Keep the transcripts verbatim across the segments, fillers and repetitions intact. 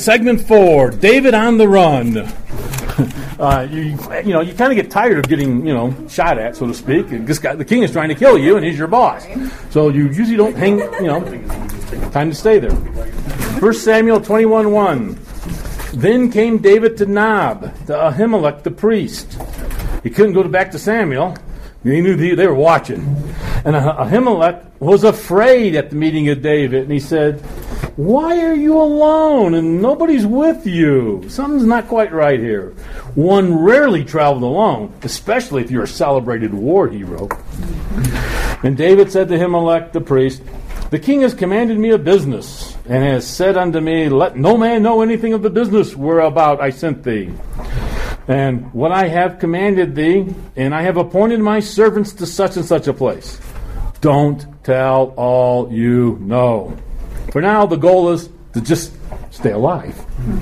Segment four, David on the run. Uh, you, you know, you kind of get tired of getting, you know, shot at, so to speak. This guy, the king is trying to kill you, and he's your boss. So you usually don't hang, you know, time to stay there. First Samuel twenty-one one. Then came David to Nob, to Ahimelech the priest. He couldn't go back to Samuel. He knew they were watching. And Ahimelech was afraid at the meeting of David, and he said, "Why are you alone and nobody's with you? Something's not quite right here." One rarely traveled alone, especially if you're a celebrated war hero. And David said to Ahimelech the priest, "The king has commanded me a business, and has said unto me, let no man know anything of the business whereabout I sent thee. And what I have commanded thee, and I have appointed my servants to such and such a place. Don't tell all you know." For now, the goal is to just stay alive.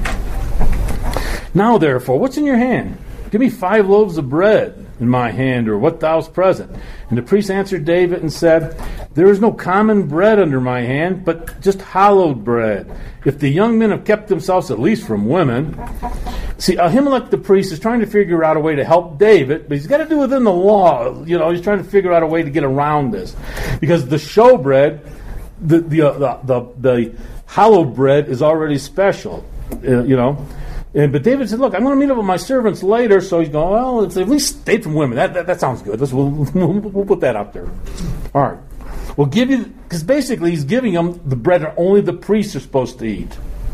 "Now, therefore, what's in your hand? Give me five loaves of bread in my hand, or what thou's present." And the priest answered David and said, "There is no common bread under my hand, but just hallowed bread. If the young men have kept themselves at least from women." See, Ahimelech the priest is trying to figure out a way to help David, but he's got to do it within the law. You know, he's trying to figure out a way to get around this. Because the showbread, the the uh, the, the, the hallowed bread is already special, uh, you know. And, but David said, "Look, I'm going to meet up with my servants later." So he's going, "Well, it's at least stay from women. That that, that sounds good. Let's, we'll, we'll put that out there." All right. We'll give you, because basically he's giving them the bread that only the priests are supposed to eat.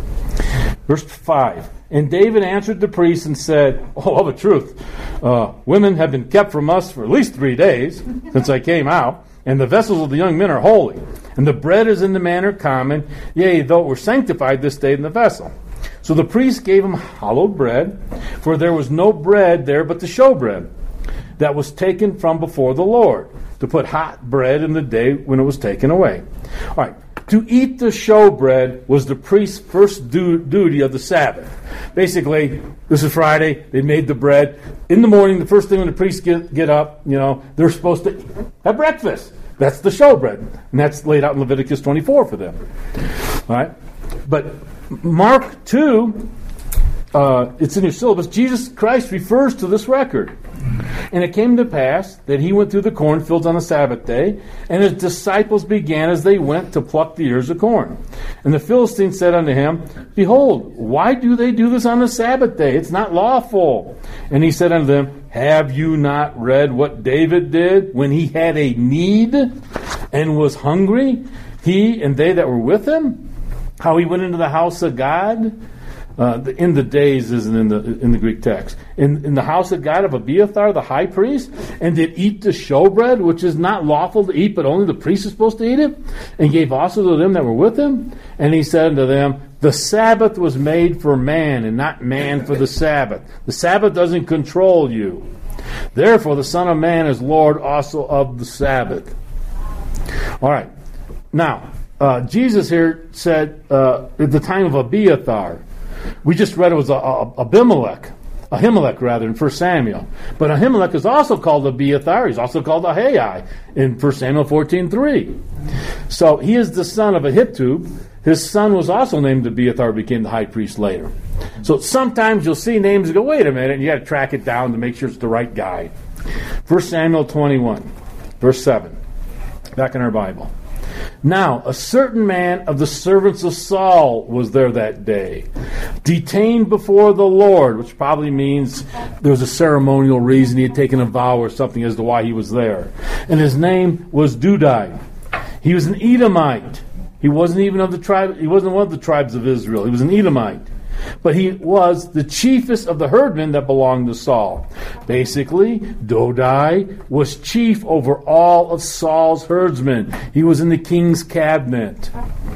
Verse five. And David answered the priest and said, "Oh, of a truth, uh, women have been kept from us for at least three days since I came out, and the vessels of the young men are holy, and the bread is in the manner common, yea, though it were sanctified this day in the vessel." So the priest gave him hallowed bread, for there was no bread there but the showbread that was taken from before the Lord, to put hot bread in the day when it was taken away. All right. To eat the showbread was the priest's first du- duty of the Sabbath. Basically, this is Friday. They made the bread. In the morning, the first thing when the priests get, get up, you know, they're supposed to have breakfast. That's the showbread. And that's laid out in Leviticus twenty-four for them. All right? But Mark two, uh, it's in your syllabus, Jesus Christ refers to this record. "And it came to pass that he went through the cornfields on the Sabbath day, and his disciples began as they went to pluck the ears of corn. And the Philistines said unto him, Behold, why do they do this on the Sabbath day? It's not lawful. And he said unto them, Have you not read what David did when he had a need and was hungry, he and they that were with him? How he went into the house of God?" Uh, the, in the days isn't in the in the Greek text. In in the house of God of Abiathar, the high priest, and did eat the showbread, which is not lawful to eat, but only the priest is supposed to eat it, and gave also to them that were with him. And he said unto them, The Sabbath was made for man, and not man for the Sabbath. The Sabbath doesn't control you. Therefore, the Son of Man is Lord also of the Sabbath. All right. Now, uh, Jesus here said uh, at the time of Abiathar. We just read it was a, a, Abimelech, Ahimelech rather, in First Samuel. But Ahimelech is also called Abiathar. He's also called Ahai in First Samuel fourteen three. So he is the son of Ahitub. His son was also named Abiathar, became the high priest later. So sometimes you'll see names and go, wait a minute, and you got to track it down to make sure it's the right guy. First Samuel twenty-one, verse seven, back in our Bible. Now, a certain man of the servants of Saul was there that day, detained before the Lord, which probably means there was a ceremonial reason. He had taken a vow or something as to why he was there. And his name was Dudai. He was an Edomite. He wasn't even of the tribe, he wasn't one of the tribes of Israel. He was an Edomite. But he was the chiefest of the herdmen that belonged to Saul. Basically, Dodai was chief over all of Saul's herdsmen. He was in the king's cabinet.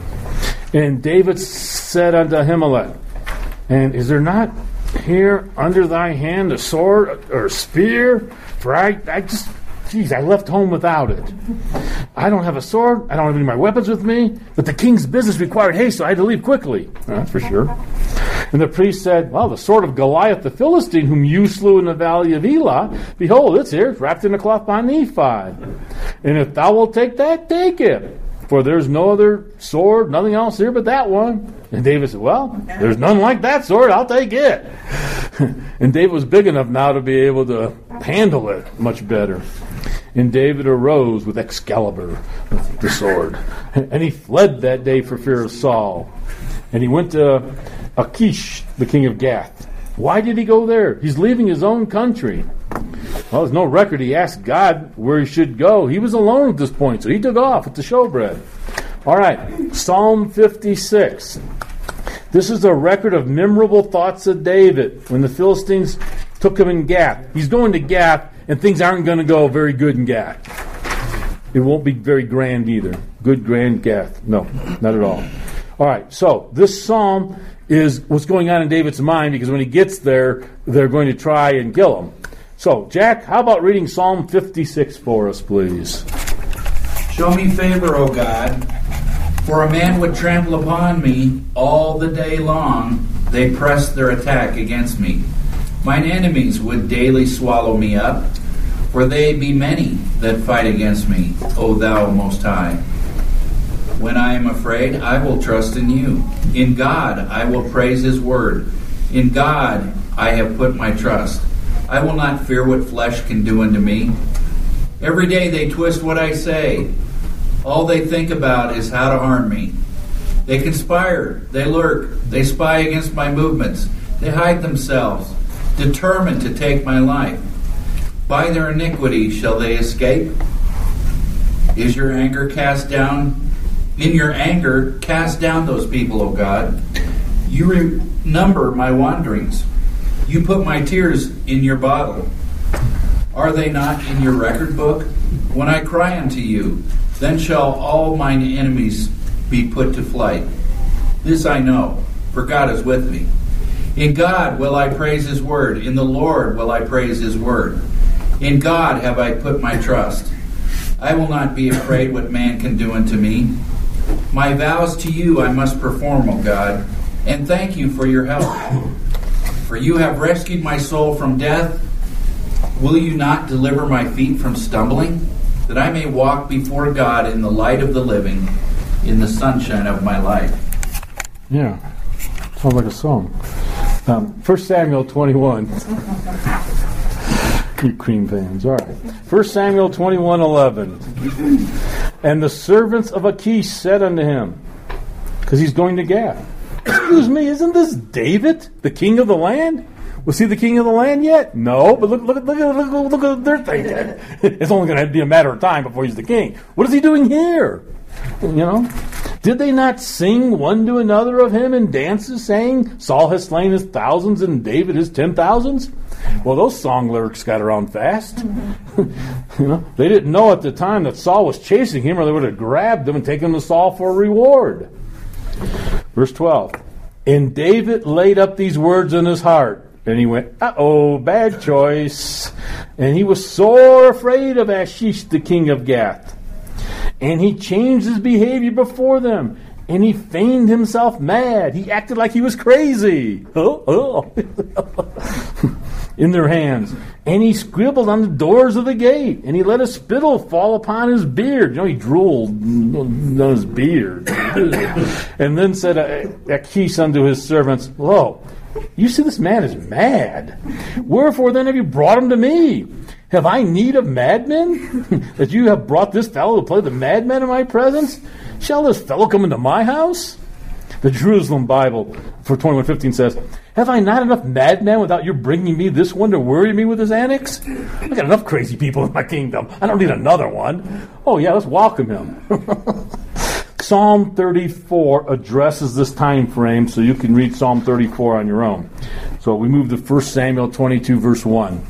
And David said unto Ahimelech, And is there not here under thy hand a sword or a spear? For I, I just, geez, I left home without it. I don't have a sword. I don't have any of my weapons with me. But the king's business required haste, so I had to leave quickly. That's for sure. And the priest said, Well, the sword of Goliath the Philistine, whom you slew in the valley of Elah, behold, it's here, it's wrapped in a cloth by an ephod. And if thou wilt take that, take it. For there's no other sword, nothing else here but that one. And David said, well, there's none like that sword. I'll take it. And David was big enough now to be able to handle it much better. And David arose with Excalibur, the sword. And he fled that day for fear of Saul. And he went to Achish, the king of Gath. Why did he go there? He's leaving his own country. Well, there's no record. He asked God where he should go. He was alone at this point, so he took off with the showbread. All right, Psalm fifty-six. This is a record of memorable thoughts of David when the Philistines took him in Gath. He's going to Gath, and things aren't going to go very good in Gath. It won't be very grand either. Good, grand Gath. No, not at all. All right, so this psalm is what's going on in David's mind, because when he gets there, they're going to try and kill him. So, Jack, how about reading Psalm fifty-six for us, please? Show me favor, O God, for a man would trample upon me all the day long. They press their attack against me. Mine enemies would daily swallow me up, for they be many that fight against me, O thou Most High. When I am afraid, I will trust in you. In God I will praise his word. In God I have put my trust. I will not fear what flesh can do unto me. Every day they twist what I say. All they think about is how to harm me. They conspire, they lurk, they spy against my movements. They hide themselves, determined to take my life. By their iniquity shall they escape. Is your anger cast down? In your anger, cast down those people, O God. You remember my wanderings. You put my tears in your bottle. Are they not in your record book? When I cry unto you, then shall all mine enemies be put to flight. This I know, for God is with me. In God will I praise his word. In the Lord will I praise his word. In God have I put my trust. I will not be afraid what man can do unto me. My vows to you I must perform, O God, and thank you for your help. For you have rescued my soul from death. Will you not deliver my feet from stumbling, that I may walk before God in the light of the living, in the sunshine of my life? Yeah, sounds like a song. Um, First Samuel twenty-one. You cream fans. All right. First Samuel twenty-one eleven. And the servants of Achish said unto him, because he's going to Gath, excuse me, isn't this David, the king of the land? Was he the king of the land yet? No, but look, look, look, look, look, look, look at their thinking. It's only going to be a matter of time before he's the king. What is he doing here? You know? Did they not sing one to another of him in dances, saying, Saul has slain his thousands and David his ten thousands? Well, those song lyrics got around fast. You know, they didn't know at the time that Saul was chasing him, or they would have grabbed him and taken him to Saul for a reward. Verse twelve. And David laid up these words in his heart. And he went, uh-oh, bad choice. And he was sore afraid of Achish, the king of Gath. And he changed his behavior before them. And he feigned himself mad. He acted like he was crazy. Oh, oh. In their hands. And he scribbled on the doors of the gate. And he let a spittle fall upon his beard. You know, he drooled on his beard. And then said Achish unto his servants, Lo, you see this man is mad. Wherefore then have you brought him to me? Have I need of madmen? That you have brought this fellow to play the madman in my presence? Shall this fellow come into my house? The Jerusalem Bible for twenty-one fifteen says, Have I not enough madmen without you bringing me this one to worry me with his antics? I've got enough crazy people in my kingdom. I don't need another one. Oh yeah, let's welcome him. Psalm thirty-four addresses this time frame, so you can read Psalm thirty-four on your own. So we move to First Samuel twenty-two, verse one.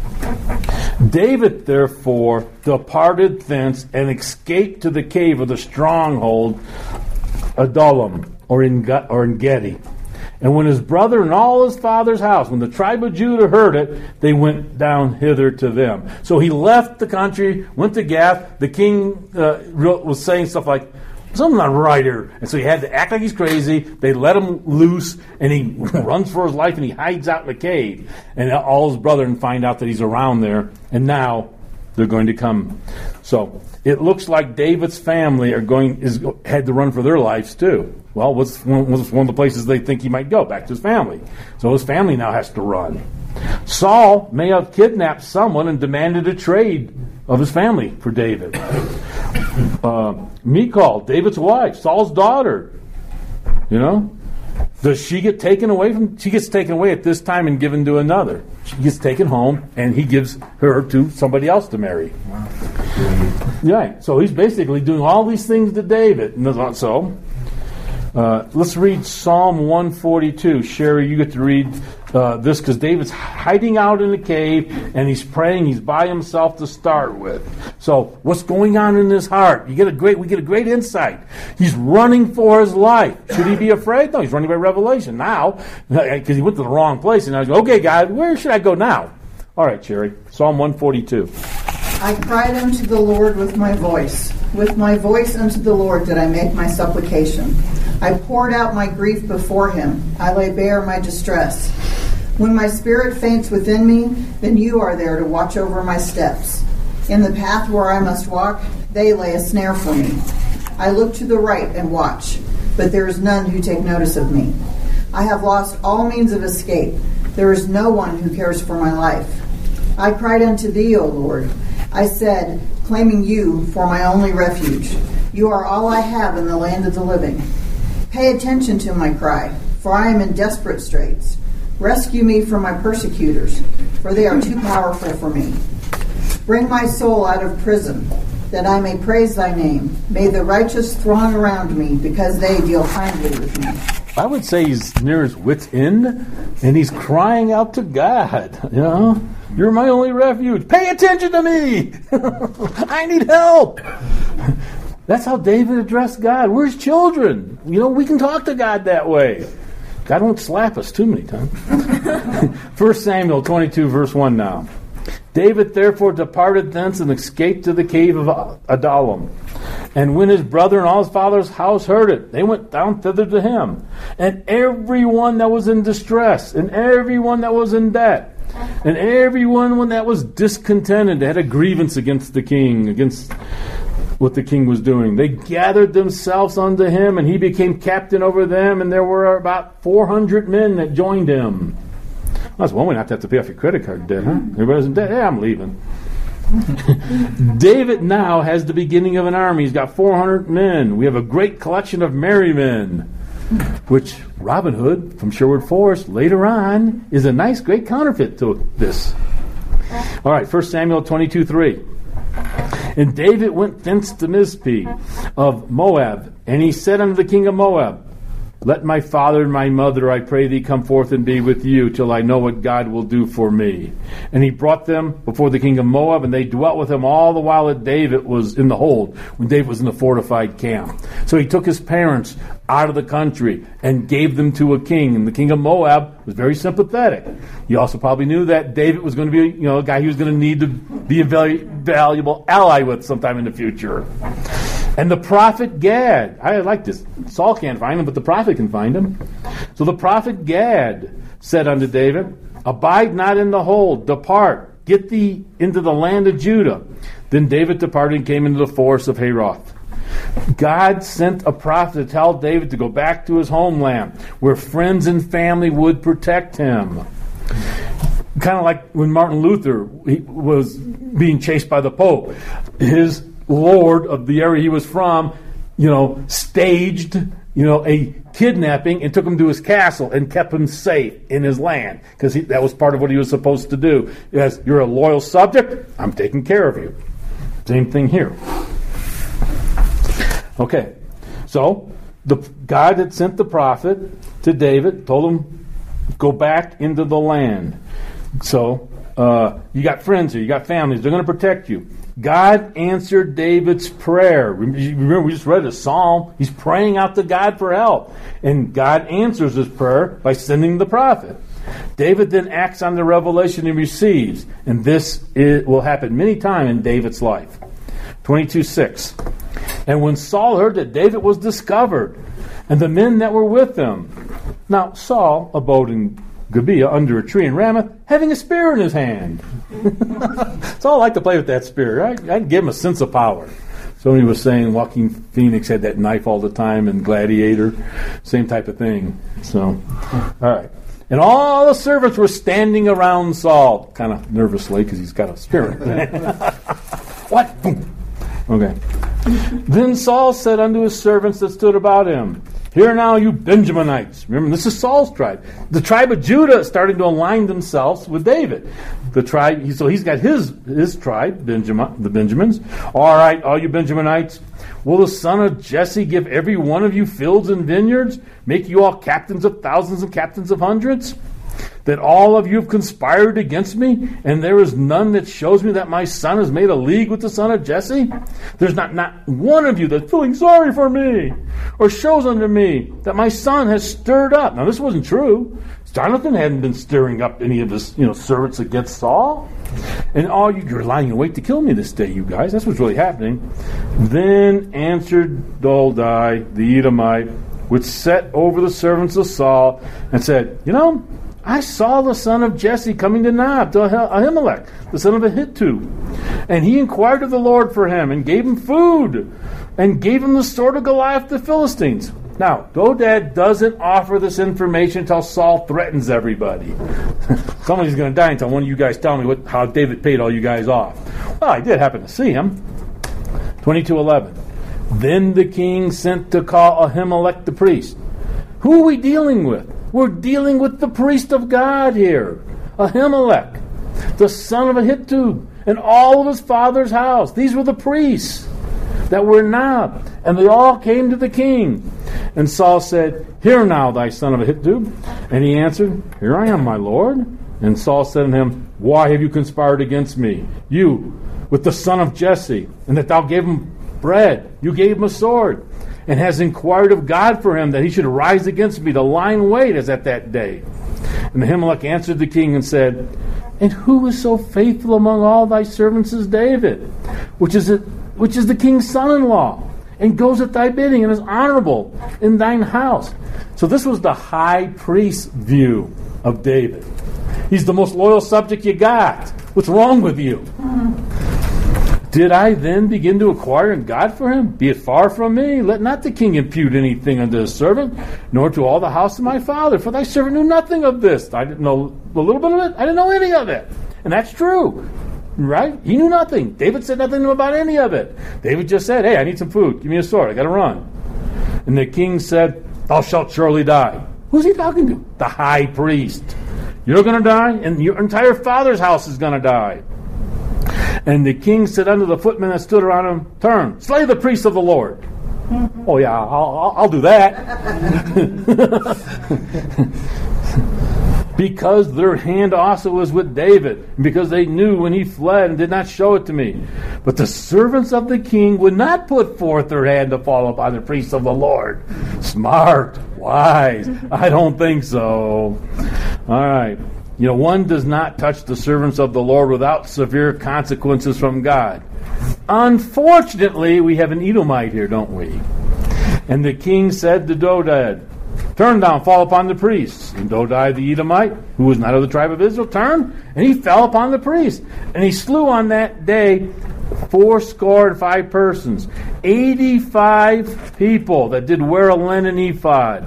David, therefore, departed thence and escaped to the cave of the stronghold Adullam, or in or in Gedi. And when his brother and all his father's house, when the tribe of Judah heard it, they went down hither to them. So he left the country, went to Gath. The king uh, was saying stuff like, something's not right here. And so he had to act like he's crazy. They let him loose, and he runs for his life, and he hides out in the cave. And all his brethren find out that he's around there. And now they're going to come. So it looks like David's family are going is had to run for their lives too. Well, what's one, what's one of the places they think he might go? Back to his family. So his family now has to run. Saul may have kidnapped someone and demanded a trade of his family for David. Uh, Michal, David's wife, Saul's daughter. You know, does she get taken away from? She gets taken away at this time and given to another. She gets taken home, and he gives her to somebody else to marry. Wow. Right. So he's basically doing all these things to David. So uh, let's read Psalm one forty-two. Sherry, you get to read uh, this because David's hiding out in the cave, and he's praying. He's by himself to start with. So what's going on in his heart? You get a great. We get a great insight. He's running for his life. Should he be afraid? No, he's running by revelation now because he went to the wrong place. And I was okay, God, where should I go now? All right, Sherry. Psalm one forty-two. I cried unto the Lord with my voice. With my voice unto the Lord did I make my supplication. I poured out my grief before him. I lay bare my distress. When my spirit faints within me, then you are there to watch over my steps. In the path where I must walk, they lay a snare for me. I look to the right and watch, but there is none who take notice of me. I have lost all means of escape. There is no one who cares for my life. I cried unto thee, O Lord. I said, claiming you for my only refuge. You are all I have in the land of the living. Pay attention to my cry, for I am in desperate straits. Rescue me from my persecutors, for they are too powerful for me. Bring my soul out of prison, that I may praise thy name. May the righteous throng around me, because they deal kindly with me. I would say he's near his wit's end, and he's crying out to God. You know, you're my only refuge. Pay attention to me. I need help. That's how David addressed God. We're his children. You know, we can talk to God that way. God won't slap us too many times. First Samuel twenty-two, verse one now. David therefore departed thence and escaped to the cave of Adullam. And when his brother and all his father's house heard it, they went down thither to him. And everyone that was in distress, and everyone that was in debt, and everyone that was discontented, had a grievance against the king, against what the king was doing. They gathered themselves unto him, and he became captain over them, and there were about four hundred men that joined him. That's one way not to have to pay off your credit card debt, huh? Everybody's in debt. Yeah, I'm leaving. David now has the beginning of an army. He's got four hundred men. We have a great collection of merry men, which Robin Hood from Sherwood Forest later on is a nice, great counterfeit to this. All right, First Samuel twenty-two, three. And David went thence to Mizpeh of Moab, and he said unto the king of Moab, let my father and my mother, I pray thee, come forth and be with you, till I know what God will do for me. And he brought them before the king of Moab, and they dwelt with him all the while that David was in the hold, when David was in the fortified camp. So he took his parents out of the country and gave them to a king. And the king of Moab was very sympathetic. He also probably knew that David was going to be, you know, a guy he was going to need to be a very valuable ally with sometime in the future. And the prophet Gad, I like this. Saul can't find him, but the prophet can find him. So the prophet Gad said unto David, abide not in the hold, depart, get thee into the land of Judah. Then David departed and came into the forest of Heroth. God sent a prophet to tell David to go back to his homeland, where friends and family would protect him. Kind of like when Martin Luther was being chased by the Pope. His lord of the area he was from, you know, staged, you know, a kidnapping and took him to his castle and kept him safe in his land, because that was part of what he was supposed to do. As you're a loyal subject, I'm taking care of you. Same thing here. Okay, so the God had sent the prophet to David, told him, go back into the land. So uh, you got friends here, you got families, they're going to protect you. God answered David's prayer. Remember, we just read a psalm. He's praying out to God for help. And God answers his prayer by sending the prophet. David then acts on the revelation he receives. And this is, will happen many times in David's life. twenty-two six. And when Saul heard that David was discovered, and the men that were with him. Now, Saul abode in Gibeah under a tree in Ramah, having a spear in his hand. So I like to play with that spear. I, I'd give him a sense of power. Somebody was saying Joaquin Phoenix had that knife all the time in Gladiator. Same type of thing. So, all right. And all the servants were standing around Saul, kind of nervously because he's got a spear in his hand. What? Boom. Okay. Then Saul said unto his servants that stood about him, Hear now, you Benjaminites. Remember, this is Saul's tribe. The tribe of Judah is starting to align themselves with David. The tribe, so he's got his his tribe, Benjamin, the Benjamins. All right, all you Benjaminites, will the son of Jesse give every one of you fields and vineyards, make you all captains of thousands and captains of hundreds? That all of you have conspired against me, and there is none that shows me that my son has made a league with the son of Jesse? There's not, not one of you that's feeling sorry for me, or shows unto me that my son has stirred up. Now, this wasn't true. Jonathan hadn't been stirring up any of his, you know, servants against Saul. And all you, you're lying in wait to kill me this day, you guys. That's what's really happening. Then answered Doldai, the Edomite, which set over the servants of Saul, and said, You know, I saw the son of Jesse coming to Nob, to Ahimelech, the son of Ahitub. And he inquired of the Lord for him, and gave him food, and gave him the sword of Goliath the Philistines. Now, Dodad doesn't offer this information until Saul threatens everybody. Somebody's going to die until one of you guys tell me what, how David paid all you guys off. Well, I did happen to see him. twenty-two eleven. Then the king sent to call Ahimelech the priest. Who are we dealing with? We're dealing with the priest of God here, Ahimelech, the son of Ahitub, and all of his father's house. These were the priests that were in Nob, and they all came to the king. And Saul said, Hear now, thy son of Ahitub. And he answered, Here I am, my lord. And Saul said unto him, Why have you conspired against me, you, with the son of Jesse, and that thou gave him bread? You gave him a sword, and has inquired of God for him, that he should rise against me to lie in wait as at that day. And Ahimelech answered the king and said, And who is so faithful among all thy servants as David, which is it, which is the king's son-in-law, and goes at thy bidding, and is honorable in thine house? So this was the high priest's view of David. He's the most loyal subject you got. What's wrong with you? Did I then begin to inquire in God for him? Be it far from me. Let not the king impute anything unto his servant, nor to all the house of my father. For thy servant knew nothing of this. I didn't know a little bit of it. I didn't know any of it. And that's true. Right? He knew nothing. David said nothing about any of it. David just said, Hey, I need some food. Give me a sword. I got to run. And the king said, Thou shalt surely die. Who's he talking to? The high priest. You're going to die, and your entire father's house is going to die. And the king said unto the footmen that stood around him, Turn, slay the priests of the Lord. Mm-hmm. Oh, yeah, I'll, I'll, I'll do that. Because their hand also was with David, and because they knew when he fled and did not show it to me. But the servants of the king would not put forth their hand to fall upon the priests of the Lord. Smart, wise. I don't think so. All right. You know, one does not touch the servants of the Lord without severe consequences from God. Unfortunately, we have an Edomite here, don't we? And the king said to Dodad, Turn down, fall upon the priests. And Dodai the Edomite, who was not of the tribe of Israel, turned, and he fell upon the priests. And he slew on that day fourscore and five persons, eighty-five people that did wear a linen ephod.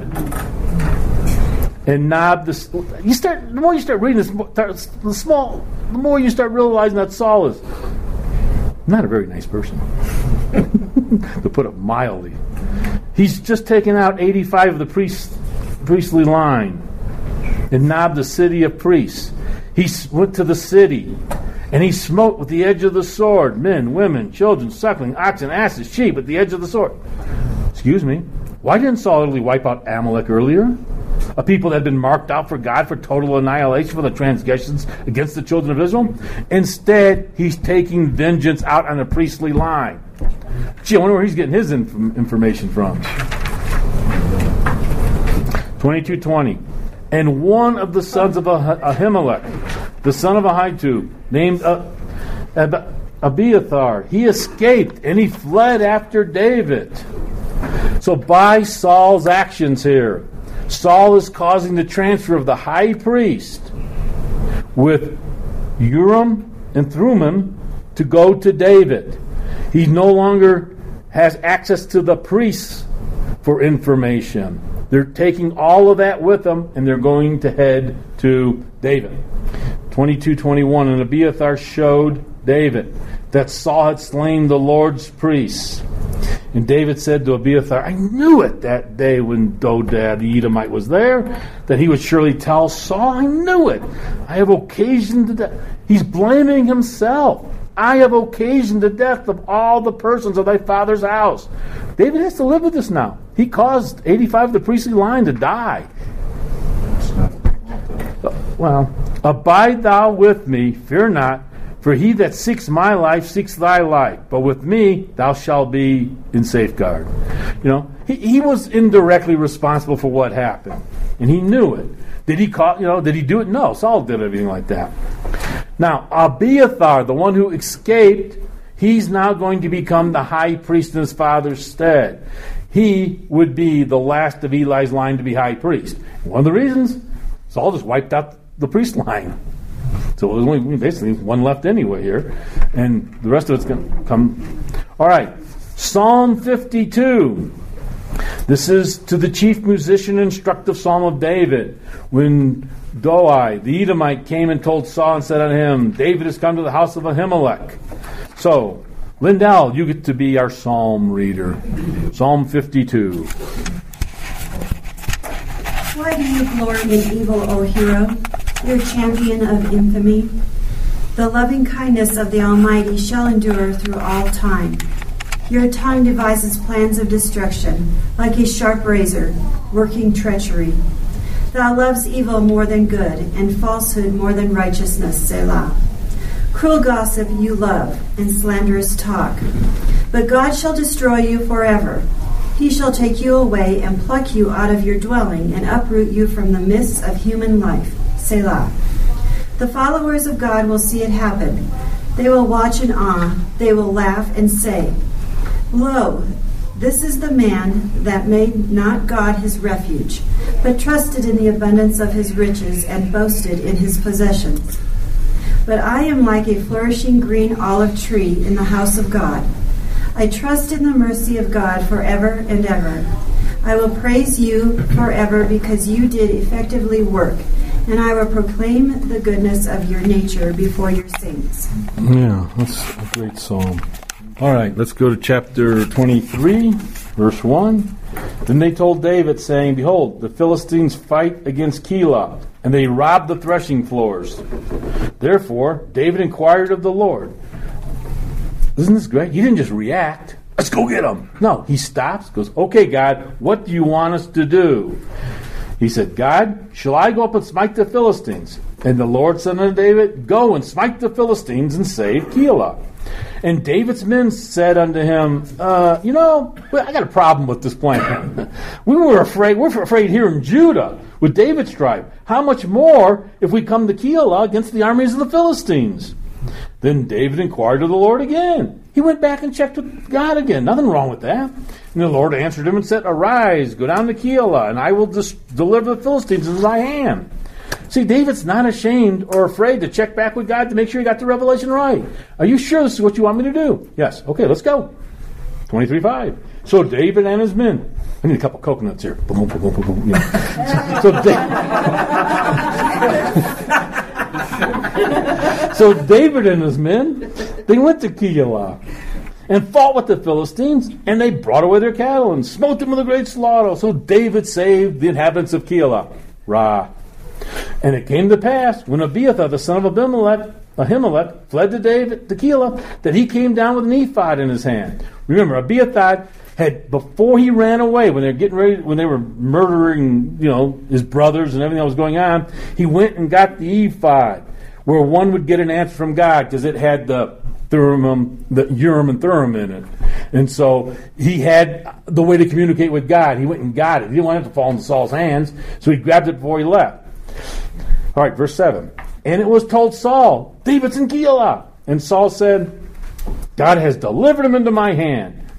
And Nob, the, you start the more you start reading this, the small, the more you start realizing that Saul is not a very nice person, to put it mildly. He's just taken out eighty-five of the priest, priestly line, and Nob, the city of priests. He went to the city, and he smote with the edge of the sword men, women, children, suckling, oxen, asses, sheep with the edge of the sword. Excuse me. Why didn't Saul utterly wipe out Amalek earlier? A people that had been marked out for God for total annihilation for the transgressions against the children of Israel. Instead, he's taking vengeance out on the priestly line. Gee, I wonder where he's getting his inf- information from. twenty-two twenty. And one of the sons of ah- Ahimelech, the son of Ahitub, named uh, Ab- Abiathar, he escaped and he fled after David. So by Saul's actions here, Saul is causing the transfer of the high priest with Urim and Thummim to go to David. He no longer has access to the priests for information. They're taking all of that with them, and they're going to head to David. twenty-two twenty-one, and Abiathar showed David that Saul had slain the Lord's priests. And David said to Abiathar, I knew it that day when Dodad the Edomite was there, that he would surely tell Saul. I knew it. I have occasioned the death. He's blaming himself. I have occasioned the death of all the persons of thy father's house. David has to live with this now. He caused eighty-five of the priestly line to die. Well, abide thou with me, fear not, for he that seeks my life seeks thy life. But with me thou shalt be in safeguard. You know, he, he was indirectly responsible for what happened. And he knew it. Did he call, you know, did he do it? No, Saul did everything like that. Now, Abiathar, the one who escaped, he's now going to become the high priest in his father's stead. He would be the last of Eli's line to be high priest. One of the reasons, Saul just wiped out the priest line. So there's only basically one left anyway here. And the rest of it's going to come. All right. Psalm fifty-two. This is to the chief musician instructive psalm of David. When Doeg, the Edomite, came and told Saul and said unto him, David has come to the house of Ahimelech. So, Lindell, you get to be our psalm reader. Psalm fifty-two. Why do you glory in evil, O hero, your champion of infamy? The loving kindness of the Almighty shall endure through all time. Your tongue devises plans of destruction, like a sharp razor, working treachery. Thou loves evil more than good, and falsehood more than righteousness, Selah. Cruel gossip you love, and slanderous talk. But God shall destroy you forever. He shall take you away and pluck you out of your dwelling and uproot you from the midst of human life. Selah. The followers of God will see it happen. They will watch in awe. They will laugh and say, Lo, this is the man that made not God his refuge, but trusted in the abundance of his riches and boasted in his possessions. But I am like a flourishing green olive tree in the house of God. I trust in the mercy of God forever and ever. I will praise you forever because you did effectively work, and I will proclaim the goodness of your nature before your saints. Yeah, that's a great psalm. All right, let's go to chapter twenty-three, verse one. Then they told David, saying, Behold, the Philistines fight against Keilah, and they rob the threshing floors. Therefore, David inquired of the Lord. Isn't this great? He didn't just react. Let's go get them. No, he stops, goes, okay, God, what do you want us to do? He said, God, shall I go up and smite the Philistines? And the Lord said unto David, Go and smite the Philistines and save Keilah. And David's men said unto him, uh, you know, I got a problem with this plan. we were afraid, we're afraid here in Judah with David's tribe. How much more if we come to Keilah against the armies of the Philistines? Then David inquired of the Lord again. He went back and checked with God again. Nothing wrong with that. And the Lord answered him and said, Arise, go down to Keilah, and I will dis- deliver the Philistines into thy hand. See, David's not ashamed or afraid to check back with God to make sure he got the revelation right. Are you sure this is what you want me to do? Yes. Okay, let's go. twenty-three five. So David and his men. I need a couple coconuts here. Boom, boom, boom, boom, boom. Yeah. So, da- so David and his men, they went to Keilah and fought with the Philistines, and they brought away their cattle and smote them with a great slaughter. So David saved the inhabitants of Keilah. Rah. And it came to pass, when Abiathar, the son of Abimelech, Ahimelech, fled to David, to Keilah, that he came down with an ephod in his hand. Remember, Abiathar had, before he ran away, when they were getting ready, when they were murdering, you know, his brothers and everything that was going on, he went and got the ephod, where one would get an answer from God, because it had the Thummim, the Urim and Thummim in it. And so he had the way to communicate with God. He went and got it. He didn't want it to fall into Saul's hands, so he grabbed it before he left. All right, verse seven. And it was told Saul, David's in Keilah. And Saul said, God has delivered him into my hand.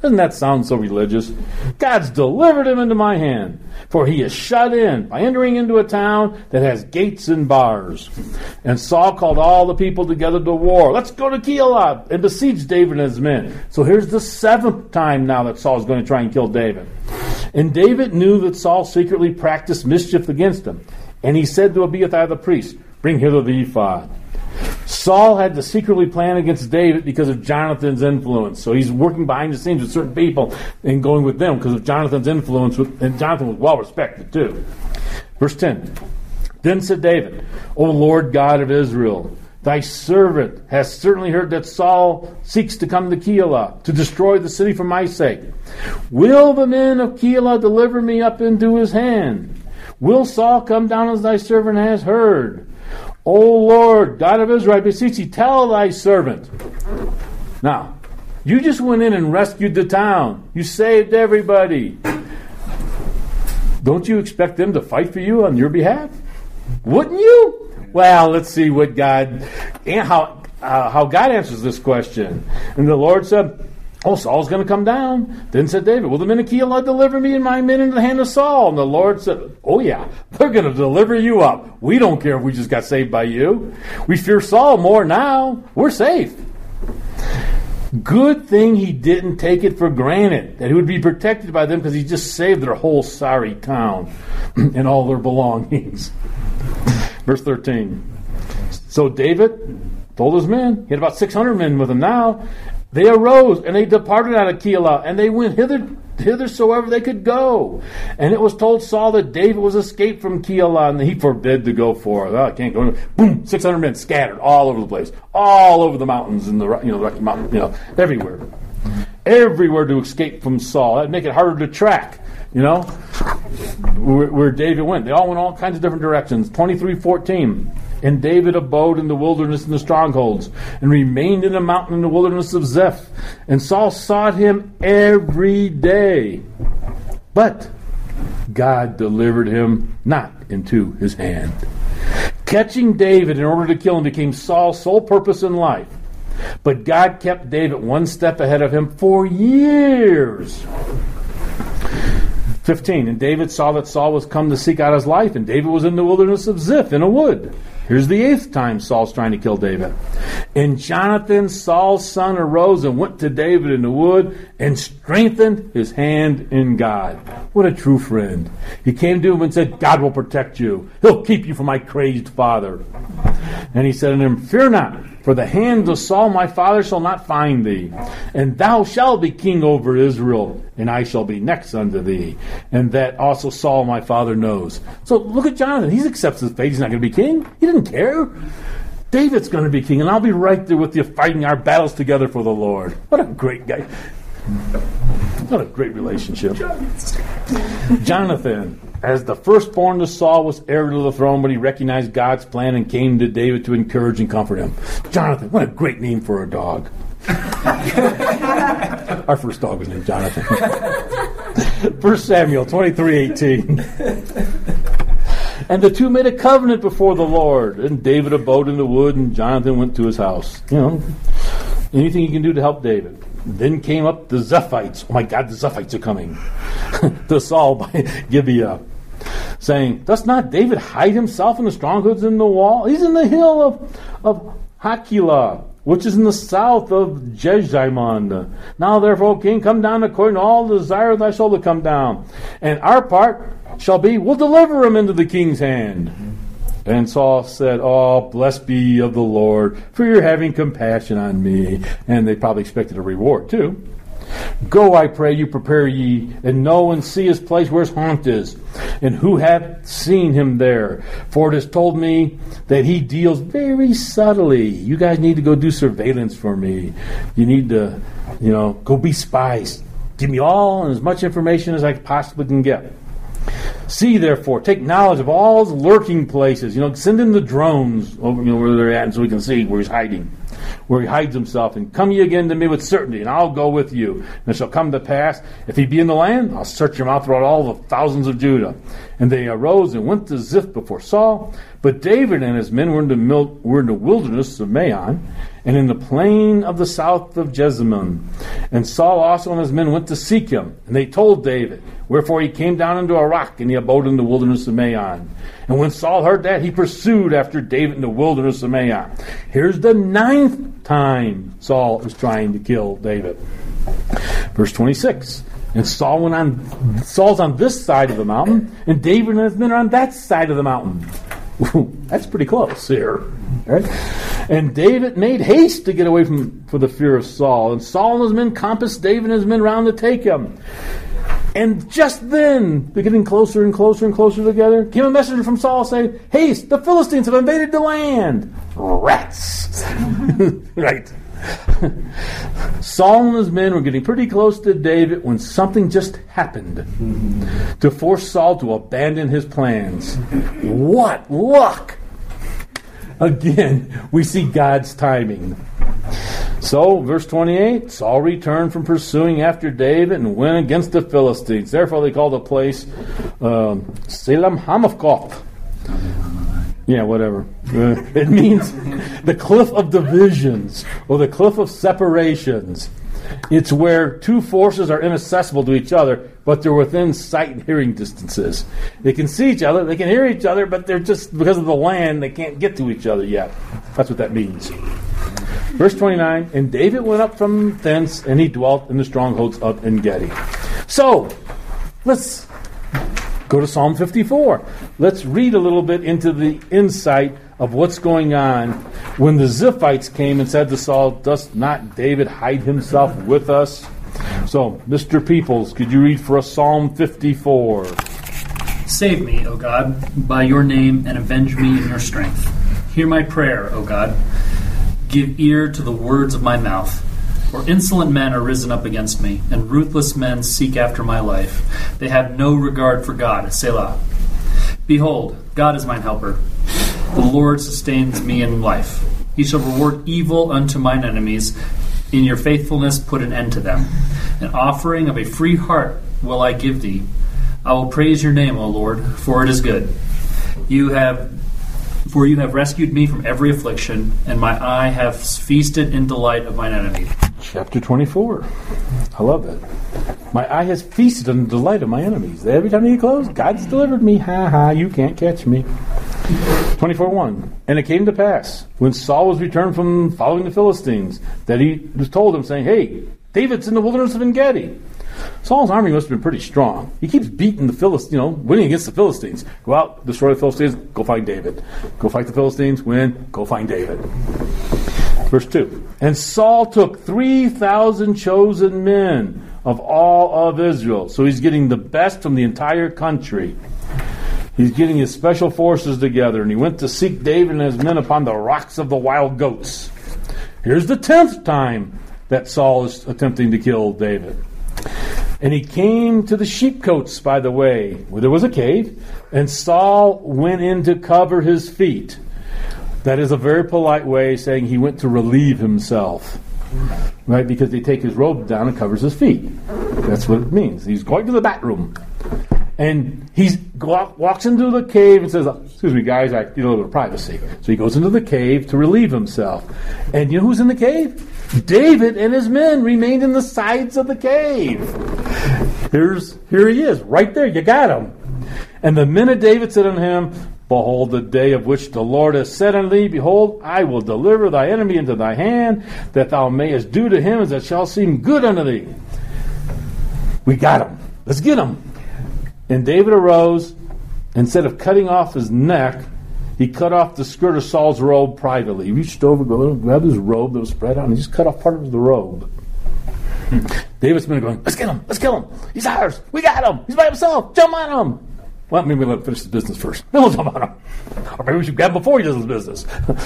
Doesn't that sound so religious? God's delivered him into my hand, for he is shut in by entering into a town that has gates and bars. And Saul called all the people together to war. Let's go to Keilah and besiege David and his men. So here's the seventh time now that Saul's going to try and kill David. And David knew that Saul secretly practiced mischief against him. And he said to Abiathar the priest, bring hither the ephod. Saul had to secretly plan against David because of Jonathan's influence. So he's working behind the scenes with certain people and going with them because of Jonathan's influence. With, and Jonathan was well respected too. Verse ten. Then said David, O Lord God of Israel, thy servant has certainly heard that Saul seeks to come to Keilah to destroy the city for my sake. Will the men of Keilah deliver me up into his hand? Will Saul come down as thy servant has heard? O Lord, God of Israel, I beseech thee, tell thy servant. Now, you just went in and rescued the town. You saved everybody. Don't you expect them to fight for you on your behalf? Wouldn't you? Well, let's see what God, and how, uh, how God answers this question. And the Lord said, oh, Saul's going to come down. Then said David, will the men of Keilah deliver me and my men into the hand of Saul? And the Lord said, oh yeah, they're going to deliver you up. We don't care if we just got saved by you. We fear Saul more now. We're safe. Good thing he didn't take it for granted that he would be protected by them because he just saved their whole sorry town and all their belongings. Verse thirteen. So David told his men, he had about six hundred men with him now. They arose, and they departed out of Keilah, and they went hither, hithersoever they could go. And it was told Saul that David was escaped from Keilah, and he forbid to go forth. Oh, I can't go. Boom! Six hundred men scattered all over the place, all over the mountains and the you know the Rocky Mountain, you know, everywhere, everywhere to escape from Saul. That'd make it harder to track. You know, where, where David went. They all went all kinds of different directions. twenty-three fourteen. And David abode in the wilderness in the strongholds, and remained in the mountain in the wilderness of Ziph. And Saul sought him every day. But God delivered him not into his hand. Catching David in order to kill him became Saul's sole purpose in life. But God kept David one step ahead of him for years. fifteen. And David saw that Saul was come to seek out his life, and David was in the wilderness of Ziph in a wood. Here's the eighth time Saul's trying to kill David. And Jonathan, Saul's son, arose and went to David in the wood and strengthened his hand in God. What a true friend. He came to him and said, God will protect you. He'll keep you from my crazed father. And he said unto him, fear not, for the hand of Saul my father shall not find thee. And thou shalt be king over Israel, and I shall be next unto thee. And that also Saul my father knows. So look at Jonathan. He accepts his fate. He's not going to be king. He didn't care. David's going to be king, and I'll be right there with you fighting our battles together for the Lord. What a great guy. What a great relationship. Jonathan, as the firstborn to Saul, was heir to the throne, but he recognized God's plan and came to David to encourage and comfort him. Jonathan, what a great name for a dog. Our first dog was named Jonathan. First Samuel twenty-three eighteen. And the two made a covenant before the Lord. And David abode in the wood, and Jonathan went to his house. You know, anything you can do to help David. Then came up the Ziphites. Oh my God, the Ziphites are coming. To Saul by Gibeah, saying, does not David hide himself in the strongholds in the wall? He's in the hill of, of Hakilah, which is in the south of Jeshimon. Now therefore, King, come down according to all the desire of thy soul to come down. And our part shall be, we'll deliver him into the king's hand. And Saul said, oh, blessed be of the Lord, for you're having compassion on me. And they probably expected a reward too. Go, I pray you, prepare ye, and know and see his place where his haunt is, and who hath seen him there. For it is told me that he deals very subtly. You guys need to go do surveillance for me. You need to, you know, go be spies. Give me all and as much information as I possibly can get. See, therefore, take knowledge of all his lurking places. You know, send in the drones over, you know, where they're at, so we can see where he's hiding, where he hides himself. And come ye again to me with certainty, and I'll go with you. And it shall come to pass, if he be in the land, I'll search him out throughout all the thousands of Judah. And they arose and went to Ziph before Saul. But David and his men were in the, mil- were in the wilderness of Maon, and in the plain of the south of Jezreel. And Saul also and his men went to seek him, and they told David. Wherefore he came down into a rock, and he abode in the wilderness of Maon. And when Saul heard that, he pursued after David in the wilderness of Maon. Here's the ninth time Saul was trying to kill David. Verse twenty-six. And Saul went on. Saul's on this side of the mountain, and David and his men are on that side of the mountain. That's pretty close here. Right? And David made haste to get away from for the fear of Saul. And Saul and his men compassed David and his men round to take him. And just then, they're getting closer and closer and closer together, came a messenger from Saul saying, "Haste, the Philistines have invaded the land." Rats. Right. Saul and his men were getting pretty close to David when something just happened mm-hmm. to force Saul to abandon his plans. What luck! Again, we see God's timing. So, verse twenty-eight, Saul returned from pursuing after David and went against the Philistines. Therefore, they called the place um, Selam Hamathkoth. Yeah, whatever. Uh, it means the cliff of divisions or the cliff of separations. It's where two forces are inaccessible to each other, but they're within sight and hearing distances. They can see each other, they can hear each other, but they're just, because of the land, they can't get to each other yet. That's what that means. Verse twenty-nine, and David went up from thence, and he dwelt in the strongholds of En-gedi. So, let's go to Psalm fifty-four. Let's read a little bit into the insight of what's going on when the Ziphites came and said to Saul, "Does not David hide himself with us?" So, Mister Peoples, could you read for us Psalm fifty-four? Save me, O God, by your name, and avenge me in your strength. Hear my prayer, O God. Give ear to the words of my mouth. For insolent men are risen up against me, and ruthless men seek after my life. They have no regard for God. Selah. Behold, God is mine helper. The Lord sustains me in life. He shall reward evil unto mine enemies. In your faithfulness put an end to them. An offering of a free heart will I give thee. I will praise your name, O Lord, for it is good. You have For you have rescued me from every affliction, and my eye have feasted in delight of mine enemy. Chapter twenty-four. I love that. My eye has feasted in the delight of my enemies. Every time they get close, God's delivered me. Ha ha, you can't catch me. twenty-four one. And it came to pass, when Saul was returned from following the Philistines, that he was told him, saying, "Hey, David's in the wilderness of En-gedi." Saul's army must have been pretty strong. He keeps beating the Philistines, you know, winning against the Philistines. Go out, destroy the Philistines, go find David. Go fight the Philistines, win, go find David. Verse two. And Saul took three thousand chosen men of all of Israel. So he's getting the best from the entire country. He's getting his special forces together, and he went to seek David and his men upon the rocks of the wild goats. Here's the tenth time that Saul is attempting to kill David. And he came to the sheepcotes by the way, where there was a cave, and Saul went in to cover his feet. That is a very polite way of saying he went to relieve himself. Right? Because they take his robe down and covers his feet. That's what it means. He's going to the bathroom. And he walks into the cave and says, "Excuse me, guys, I need a little bit of privacy." So he goes into the cave to relieve himself. And you know who's in the cave? David and his men remained in the sides of the cave. Here's Here he is, right there. You got him. And the men of David said unto him, "Behold, the day of which the Lord has said unto thee, Behold, I will deliver thy enemy into thy hand, that thou mayest do to him as it shall seem good unto thee." We got him. Let's get him. And David arose, instead of cutting off his neck, he cut off the skirt of Saul's robe privately. He reached over, grabbed his robe that was spread out, and he just cut off part of the robe. David's been going, "Let's get him! Let's kill him! He's ours! We got him! He's by himself! Jump on him!" Well, maybe we'll let him finish his business first. Then we'll jump on him. Or maybe we should grab him before he does his business.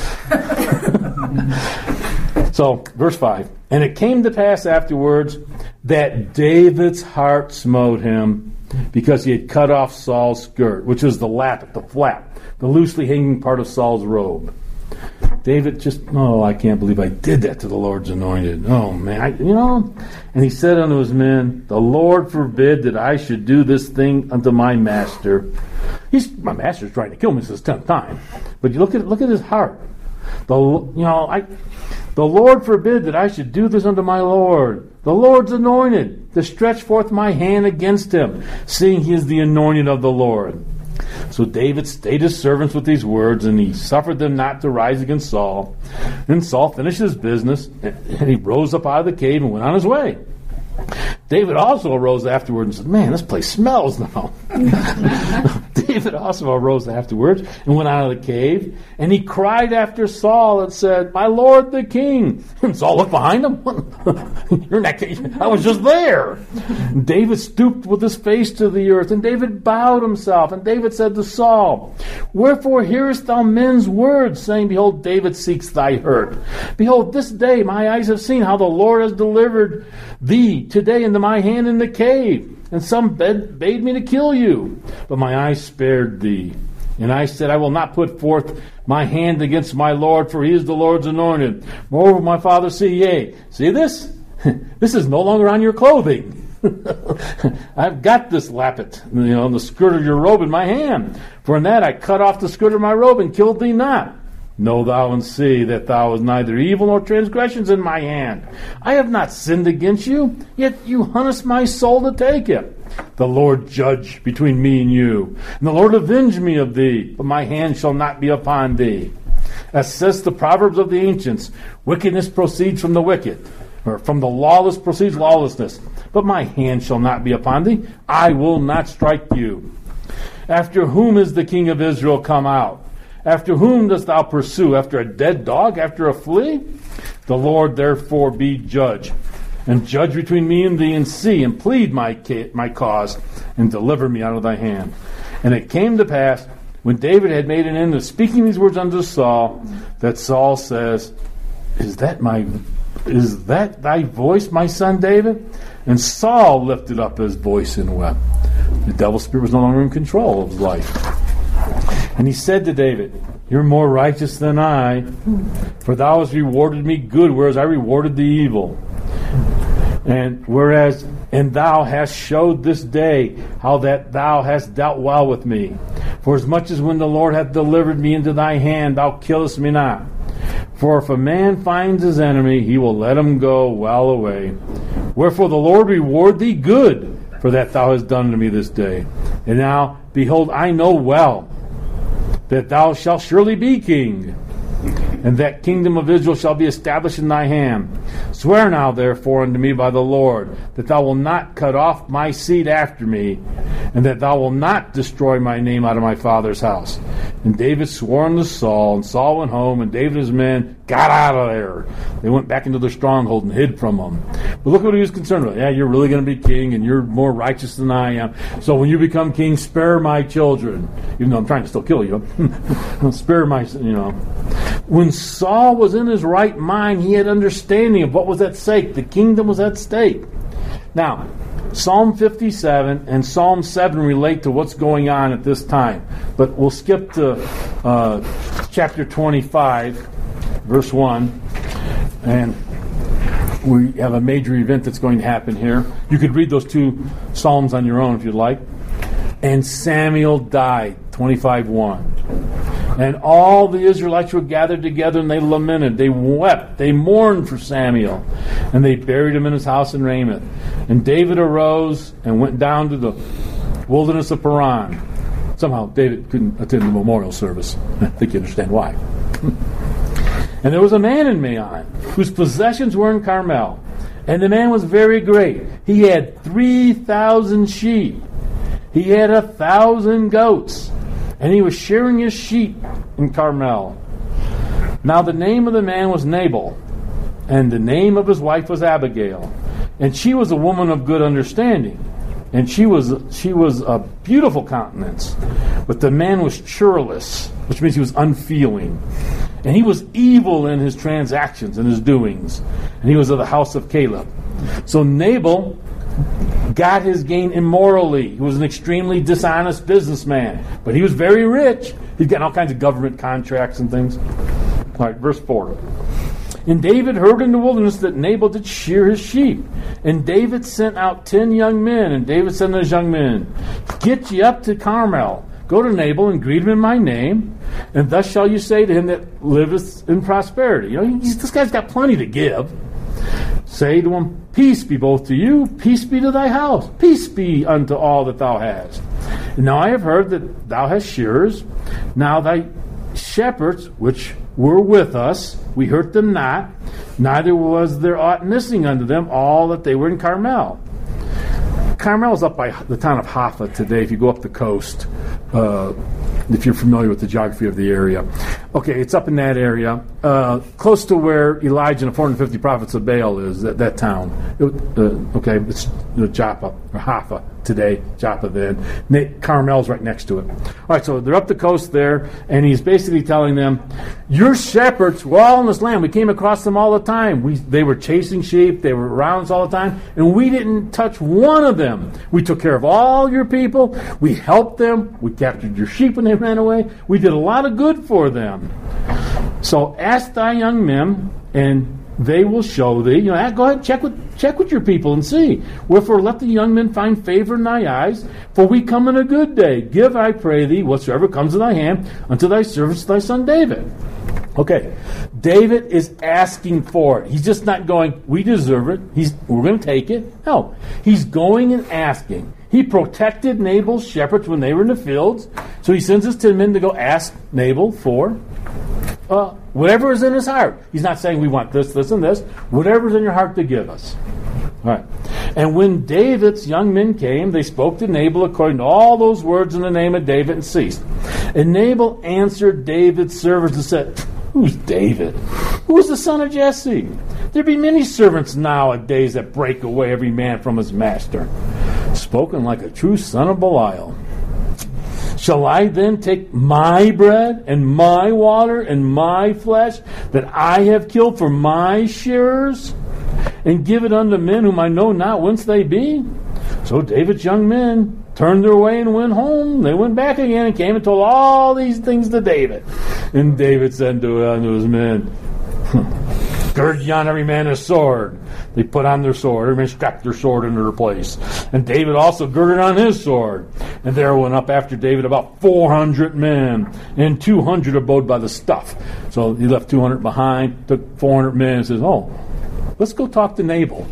So, verse five. And it came to pass afterwards that David's heart smote him, because he had cut off Saul's skirt, which was the lappet, the flap, the loosely hanging part of Saul's robe. David just, "Oh, I can't believe I did that to the Lord's anointed. Oh, man, I, you know." And he said unto his men, "The Lord forbid that I should do this thing unto my master." He's my master's trying to kill me. This is his tenth time. But you look at look at his heart. The you know I, the Lord forbid that I should do this unto my Lord, the Lord's anointed, to stretch forth my hand against him, seeing he is the anointed of the Lord. So David stayed his servants with these words, and he suffered them not to rise against Saul. Then Saul finished his business, and he rose up out of the cave and went on his way. David also arose afterwards and said, man, this place smells now. David also arose afterwards and went out of the cave, and he cried after Saul and said, my lord the king. And Saul looked behind him. You're in that cave. I was just there. And David stooped with his face to the earth, and David bowed himself. And David said to Saul, wherefore hearest thou men's words, saying, behold, David seeks thy hurt. Behold, this day my eyes have seen how the Lord has delivered thee today into my hand in the cave. And some bed, bade me to kill you, but my eyes spared thee. And I said, I will not put forth my hand against my Lord, for he is the Lord's anointed. Moreover, my father, see, yea, see this? This is no longer on your clothing. I've got this lappet, you know, the skirt of your robe in my hand. For in that I cut off the skirt of my robe and killed thee not. Know thou and see that thou hast neither evil nor transgressions in my hand. I have not sinned against you, yet you huntest my soul to take it. The Lord judge between me and you, and the Lord avenge me of thee, but my hand shall not be upon thee. As says the Proverbs of the ancients, wickedness proceeds from the wicked, or from the lawless proceeds lawlessness, but my hand shall not be upon thee. I will not strike you. After whom is the king of Israel come out? After whom dost thou pursue? After a dead dog? After a flea? The Lord therefore be judge, and judge between me and thee, and see, and plead my ca- my cause, and deliver me out of thy hand. And it came to pass, when David had made an end of speaking these words unto Saul, that Saul says, Is that my is that thy voice, my son David? And Saul lifted up his voice and wept. The devil's spirit was no longer in control of his life. And he said to David, you're more righteous than I, for thou hast rewarded me good, whereas I rewarded thee evil. And whereas, and thou hast showed this day how that thou hast dealt well with me. For as much as when the Lord hath delivered me into thy hand, thou killest me not. For if a man finds his enemy, he will let him go well away. Wherefore the Lord reward thee good, for that thou hast done to me this day. And now, behold, I know well that thou shalt surely be king, and that kingdom of Israel shall be established in thy hand. Swear now therefore unto me by the Lord, that thou wilt not cut off my seed after me, and that thou wilt not destroy my name out of my father's house. And David swore unto Saul, and Saul went home, and David and his men got out of there. They went back into their stronghold and hid from him. But look what he was concerned about. Yeah, you're really going to be king, and you're more righteous than I am. So when you become king, spare my children. Even though I'm trying to still kill you. Spare my, you know. When Saul was in his right mind, he had understanding of what was at stake. The kingdom was at stake. Now, Psalm fifty-seven and Psalm seven relate to what's going on at this time. But we'll skip to uh, chapter twenty-five, verse one. And we have a major event that's going to happen here. You could read those two Psalms on your own if you'd like. And Samuel died, twenty-five one. And all the Israelites were gathered together, and they lamented. They wept. They mourned for Samuel. And they buried him in his house in Ramoth. And David arose and went down to the wilderness of Paran. Somehow David couldn't attend the memorial service. I think you understand why. And there was a man in Maon, whose possessions were in Carmel. And the man was very great. He had three thousand sheep. He had a thousand goats. And he was shearing his sheep in Carmel. Now the name of the man was Nabal, and the name of his wife was Abigail. And she was a woman of good understanding. And she was she was a beautiful countenance. But the man was churlish, which means he was unfeeling. And he was evil in his transactions and his doings. And he was of the house of Caleb. So Nabal got his gain immorally. He was an extremely dishonest businessman. But he was very rich. He's got all kinds of government contracts and things. All right, verse four. And David heard in the wilderness that Nabal did shear his sheep. And David sent out ten young men. And David said to his young men, get ye up to Carmel, Go to Nabal and greet him in my name, and thus shall you say to him that liveth in prosperity. You know, he's, this guy's got plenty to give. Say to him, peace be both to you, peace be to thy house, peace be unto all that thou hast. And now I have heard that thou hast shearers. Now thy shepherds, which were with us, we hurt them not, neither was there aught missing unto them, all that they were in Carmel. Carmel is up by the town of Haifa today, if you go up the coast, uh, if you're familiar with the geography of the area. Okay, it's up in that area, uh, close to where Elijah and the four hundred fifty prophets of Baal is, that, that town. It, uh, okay, it's uh, Joppa, or Haifa today, Joppa then. Na- Carmel's right next to it. All right, so they're up the coast there, and he's basically telling them, your shepherds were all in this land. We came across them all the time. We, they were chasing sheep. They were around us all the time, and we didn't touch one of them. We took care of all your people. We helped them. We captured your sheep when they ran away. We did a lot of good for them. So ask thy young men, and they will show thee. You know, go ahead, check with check with your people and see. Wherefore let the young men find favor in thy eyes, for we come in a good day. Give, I pray thee, whatsoever comes to thy hand, unto thy servant, thy son David. Okay, David is asking for it. He's just not going, we deserve it. He's we're going to take it. No, he's going and asking. He protected Nabal's shepherds when they were in the fields, so he sends his ten men to go ask Nabal for uh, whatever is in his heart. He's not saying we want this, this, and this. Whatever's in your heart to give us. All right. And when David's young men came, they spoke to Nabal according to all those words in the name of David and ceased. And Nabal answered David's servants and said, who's David? Who is the son of Jesse? There be many servants nowadays that break away every man from his master. Spoken like a true son of Belial. Shall I then take my bread and my water and my flesh that I have killed for my shearers and give it unto men whom I know not whence they be? So David's young men turned their way and went home. They went back again and came and told all these things to David. And David said to, uh, to his men, gird ye on every man his sword. They put on their sword. Every man strapped their sword into their place. And David also girded on his sword. And there went up after David about four hundred men, and two hundred abode by the stuff. So he left two hundred behind, took four hundred men, and says, oh, let's go talk to Nabal.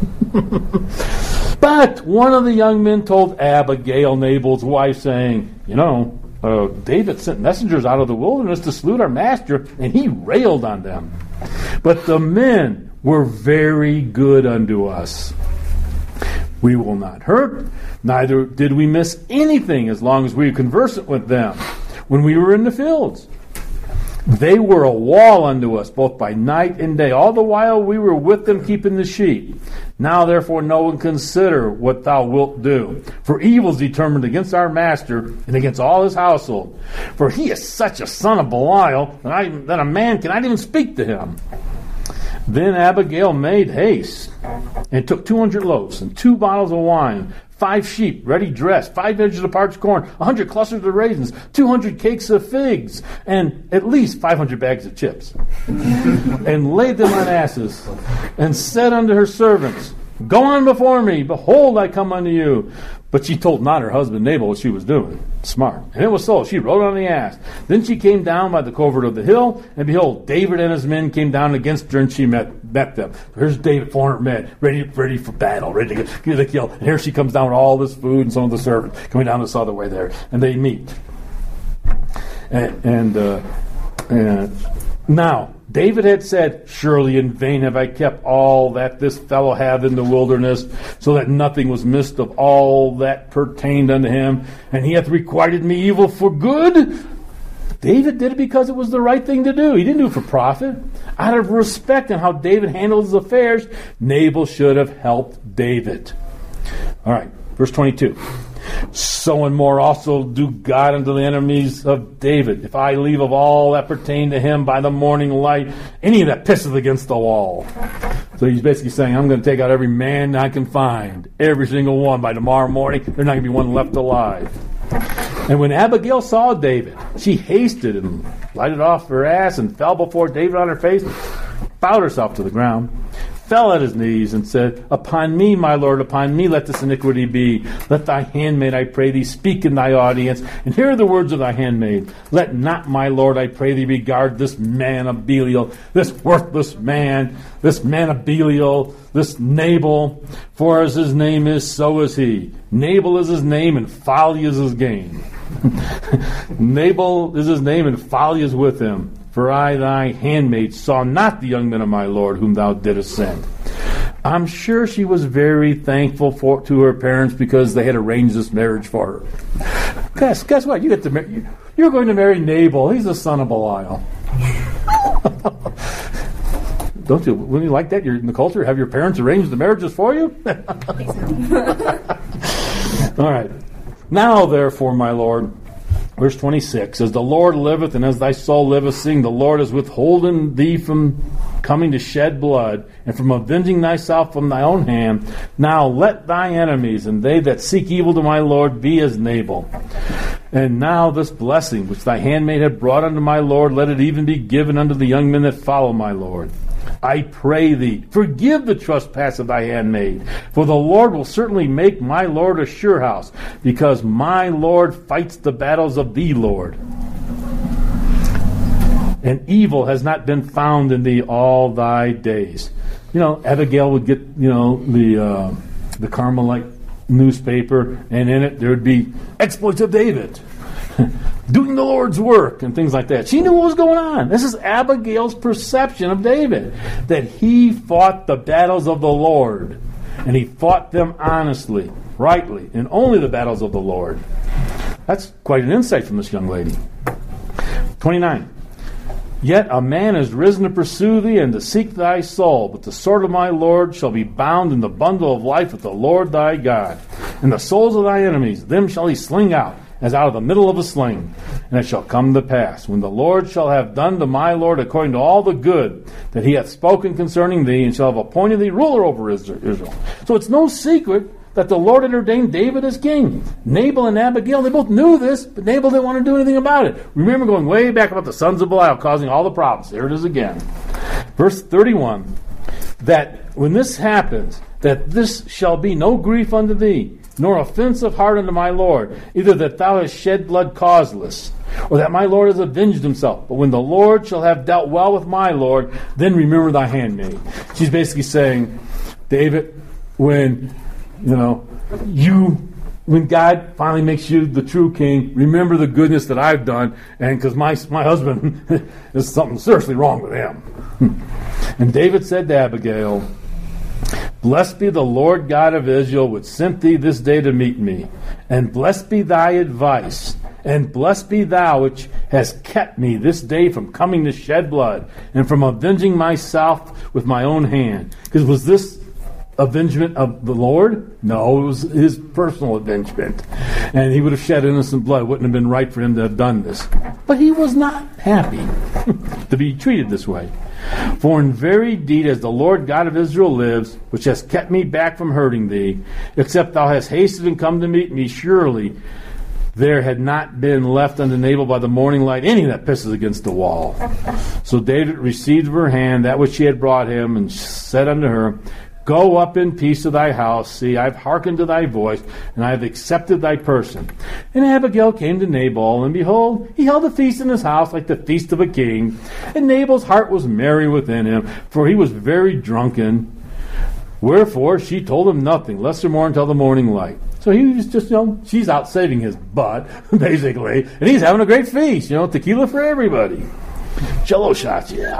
But one of the young men told Abigail, Nabal's wife, saying, you know, uh, David sent messengers out of the wilderness to salute our master, and he railed on them. But the men were very good unto us. We will not hurt, neither did we miss anything as long as we were conversant with them when we were in the fields. They were a wall unto us, both by night and day, all the while we were with them keeping the sheep. Now therefore know and consider what thou wilt do. For evil is determined against our master and against all his household. For he is such a son of Belial that, I, that a man cannot even speak to him. Then Abigail made haste and took two hundred loaves and two bottles of wine, five sheep ready dressed, five edges of parched corn, a hundred clusters of raisins, two hundred cakes of figs, and at least five hundred bags of chips. And laid them on asses, and said unto her servants, go on before me, behold, I come unto you. But she told not her husband Nabal what she was doing. Smart. And it was so. She rode on the ass. Then she came down by the covert of the hill, and behold, David and his men came down against her, and she met, met them. Here's David, four hundred men, ready ready for battle, ready to get, get the kill. And here she comes down with all this food and some of the servants coming down this other way there. And they meet. And, and, uh, and now, David had said, surely in vain have I kept all that this fellow hath in the wilderness, so that nothing was missed of all that pertained unto him, and he hath requited me evil for good. David did it because it was the right thing to do. He didn't do it for profit. Out of respect and how David handled his affairs, Nabal should have helped David. All right, verse twenty-two. So and more also do God unto the enemies of David, if I leave of all that pertain to him by the morning light any that pisseth against the wall. So he's basically saying, I'm going to take out every man I can find, every single one. By tomorrow morning, there's not going to be one left alive. And when Abigail saw David, she hasted and lighted off her ass and fell before David on her face, bowed herself to the ground, fell at his knees and said, Upon me, my Lord, upon me let this iniquity be. Let thy handmaid, I pray thee, speak in thy audience, and hear the words of thy handmaid. Let not, my Lord, I pray thee, regard this man of Belial, this worthless man, this man of Belial, this Nabal, for as his name is, so is he. Nabal is his name, and folly is his gain. Nabal is his name, and folly is with him. For I, thy handmaid, saw not the young men of my Lord, whom thou didst send. I'm sure she was very thankful for to her parents because they had arranged this marriage for her. Guess, guess what? You get to marry, you're going to marry Nabal. He's the son of Belial. Don't you? When you like that, you're in the culture. Have your parents arrange the marriages for you? All right. Now, therefore, my Lord. Verse twenty-six, as the Lord liveth, and as thy soul liveth, seeing the Lord is withholden thee from coming to shed blood, and from avenging thyself from thy own hand, now let thy enemies, and they that seek evil to my Lord, be as Nabal. And now this blessing, which thy handmaid hath brought unto my Lord, let it even be given unto the young men that follow my Lord. I pray thee, forgive the trespass of thy handmaid, for the Lord will certainly make my Lord a sure house, because my Lord fights the battles of thee, Lord. And evil has not been found in thee all thy days. You know, Abigail would get, you know, the uh, the Carmelite newspaper, and in it there would be exploits of David. Doing the Lord's work and things like that. She knew what was going on. This is Abigail's perception of David, that he fought the battles of the Lord, and he fought them honestly, rightly, and only the battles of the Lord. That's quite an insight from this young lady. twenty-nine. Yet a man is risen to pursue thee and to seek thy soul, but the sword of my Lord shall be bound in the bundle of life with the Lord thy God. And the souls of thy enemies, them shall he sling out, as out of the middle of a sling. And it shall come to pass, when the Lord shall have done to my Lord according to all the good that he hath spoken concerning thee, and shall have appointed thee ruler over Israel. So it's no secret that the Lord had ordained David as king. Nabal and Abigail, they both knew this, but Nabal didn't want to do anything about it. Remember going way back about the sons of Belial causing all the problems. There it is again. Verse thirty-one, that when this happens, that this shall be no grief unto thee, nor offense of heart unto my Lord, either that thou hast shed blood causeless, or that my Lord has avenged himself. But when the Lord shall have dealt well with my Lord, then remember thy handmaid. She's basically saying, David, when you know you when God finally makes you the true king, remember the goodness that I've done, and because my my husband is something seriously wrong with him. And David said to Abigail, Blessed be the Lord God of Israel, which sent thee this day to meet me. And blessed be thy advice. And blessed be thou, which hast kept me this day from coming to shed blood, and from avenging myself with my own hand. Because was this avengement of the Lord? No, it was his personal avengement. And he would have shed innocent blood. It wouldn't have been right for him to have done this. But he was not happy to be treated this way. For in very deed, as the Lord God of Israel lives, which has kept me back from hurting thee, except thou hast hasted and come to meet me, surely there had not been left unto Nabal by the morning light any that pisses against the wall. So David received of her hand that which she had brought him, and said unto her, Go up in peace to thy house. See, I have hearkened to thy voice, and I have accepted thy person. And Abigail came to Nabal, and behold, he held a feast in his house like the feast of a king. And Nabal's heart was merry within him, for he was very drunken. Wherefore she told him nothing, less or more until the morning light. So he was just, you know, she's out saving his butt, basically, and he's having a great feast, you know, tequila for everybody. Jello shots, yeah.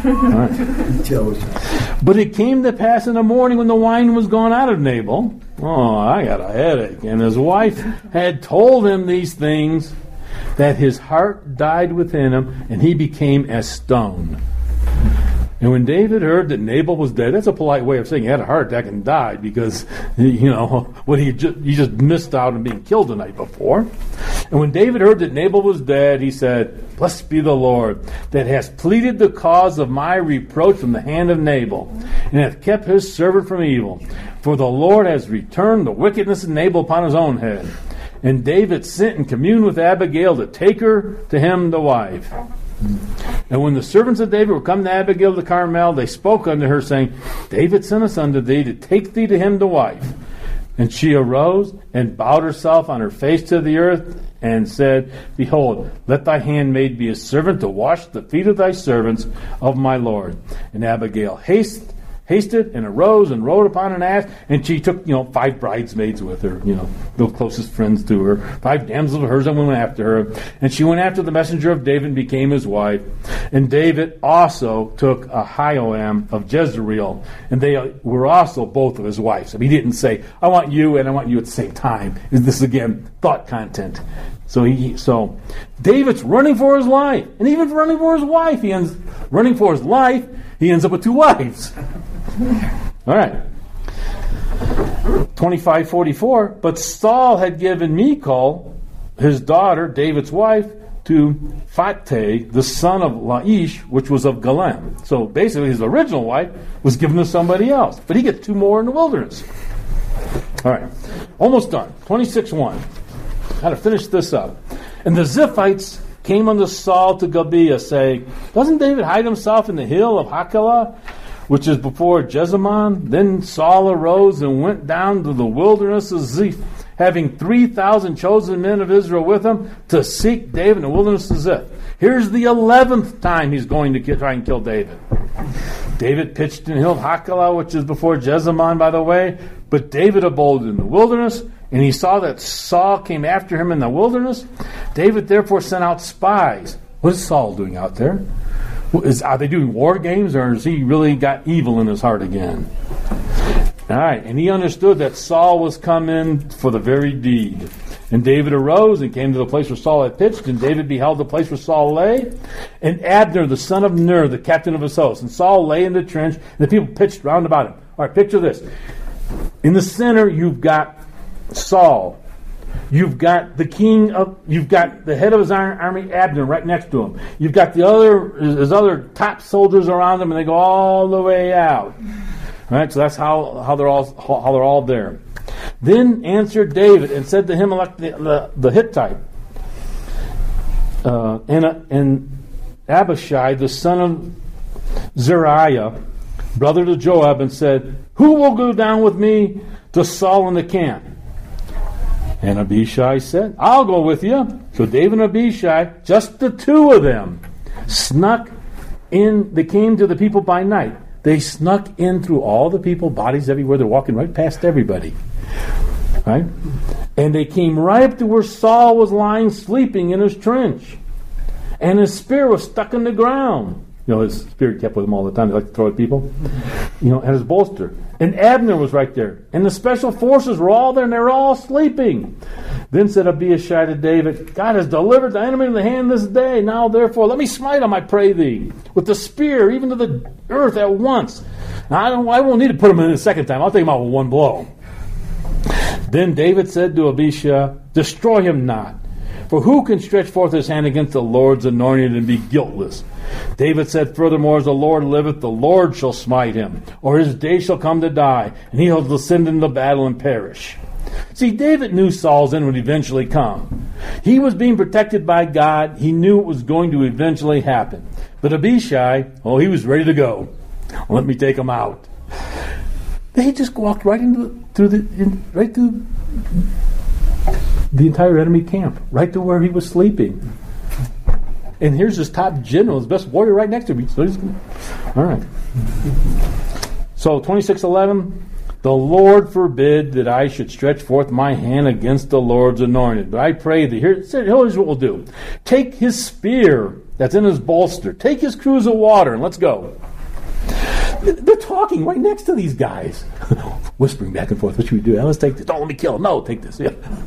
Right. Jello shots. But it came to pass in the morning when the wine was gone out of Nabal. Oh, I got a headache. And his wife had told him these things, that his heart died within him, and he became as stone. And when David heard that Nabal was dead, that's a polite way of saying he had a heart attack and died because, you know, what he just, he just missed out on being killed the night before. And when David heard that Nabal was dead, he said, Blessed be the Lord, that has pleaded the cause of my reproach from the hand of Nabal, and hath kept his servant from evil. For the Lord has returned the wickedness of Nabal upon his own head. And David sent and communed with Abigail to take her to him the wife. And when the servants of David were come to Abigail the Carmel, they spoke unto her, saying, David sent us unto thee to take thee to him to wife. And she arose and bowed herself on her face to the earth and said, Behold, let thy handmaid be a servant to wash the feet of thy servants of my Lord. And Abigail haste, hasted and arose and rode upon an ass, and she took, you know, five bridesmaids with her, you know, the closest friends to her, five damsels of hers that went after her. And she went after the messenger of David and became his wife. And David also took Ahinoam of Jezreel, and they were also both of his wives. I mean, he didn't say, I want you and I want you at the same time. This is, again, thought content. So he, so David's running for his life, and even running for his wife, he ends running for his life. He ends up with two wives. All right. twenty-five forty-four. But Saul had given Michal, his daughter, David's wife, to Phateh, the son of Laish, which was of Galem. So basically, his original wife was given to somebody else. But he gets two more in the wilderness. All right. Almost done. twenty-six one. Got to finish this up. And the Ziphites came unto Saul to Gibeah, saying, Doesn't David hide himself in the hill of Hachilah, which is before Jezamon? Then Saul arose and went down to the wilderness of Ziph, having three thousand chosen men of Israel with him, to seek David in the wilderness of Ziph. Here's the eleventh time he's going to get, try and kill David. David pitched in the hill of Hachilah, which is before Jezamon, by the way. But David abode in the wilderness, and he saw that Saul came after him in the wilderness. David therefore sent out spies. What is Saul doing out there? Is, are they doing war games, or has he really got evil in his heart again? All right, and he understood that Saul was come in for the very deed. And David arose and came to the place where Saul had pitched, and David beheld the place where Saul lay, and Abner, the son of Ner, the captain of his host. And Saul lay in the trench, and the people pitched round about him. All right, picture this. In the center, you've got Saul. You've got the king of, you've got the head of his army, Abner, right next to him. You've got the other, his other top soldiers around him, and they go all the way out. All right, so that's how, how they're all how they're all there. Then answered David and said to him, the, the, the Hittite, uh, and, uh, and Abishai, the son of Zeruiah, brother to Joab, and said, Who will go down with me to Saul in the camp? And Abishai said, I'll go with you. So David and Abishai, just the two of them, snuck in. They came to the people by night. They snuck in through all the people, bodies everywhere. They're walking right past everybody. Right? And they came right up to where Saul was lying sleeping in his trench. And his spear was stuck in the ground. You know, his spear kept with him all the time. He liked to throw at people. You know, and his bolster. And Abner was right there. And the special forces were all there, and they were all sleeping. Then said Abishai to David, God has delivered the enemy in the hand this day. Now, therefore, let me smite him, I pray thee, with the spear, even to the earth at once. Now, I, don't, I won't need to put him in a second time. I'll take him out with one blow. Then David said to Abishai, Destroy him not. For who can stretch forth his hand against the Lord's anointed and be guiltless? David said, Furthermore, as the Lord liveth, the Lord shall smite him, or his day shall come to die, and he shall descend into battle and perish. See, David knew Saul's end would eventually come. He was being protected by God. He knew it was going to eventually happen. But Abishai, oh, he was ready to go. Let me take him out. They just walked right into the, through the in, right through the entire enemy camp, right to where he was sleeping. And here's his top general, his best warrior, right next to me. So he's gonna, all right. So twenty-six eleven, the Lord forbid that I should stretch forth my hand against the Lord's anointed. But I pray thee, here, here's what we'll do. Take his spear that's in his bolster. Take his cruse of water, and let's go. They're talking right next to these guys. Whispering back and forth. What should we do? Let's take this. Don't let me kill him. No, take this. Yeah.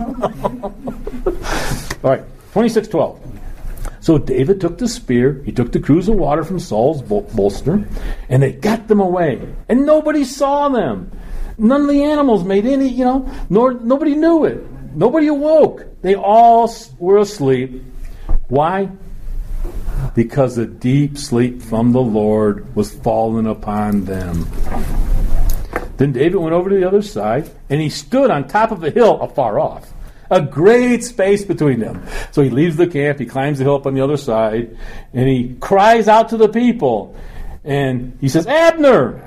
All right. twenty-six twelve. So David took the spear. He took the cruse of water from Saul's bol- bolster. And they got them away. And nobody saw them. None of the animals made any, you know, nor nobody knew it. Nobody awoke. They all were asleep. Why? Because a deep sleep from the Lord was fallen upon them. Then David went over to the other side, and he stood on top of a hill afar off. A great space between them. So he leaves the camp, he climbs the hill up on the other side, and he cries out to the people. And he says, Abner!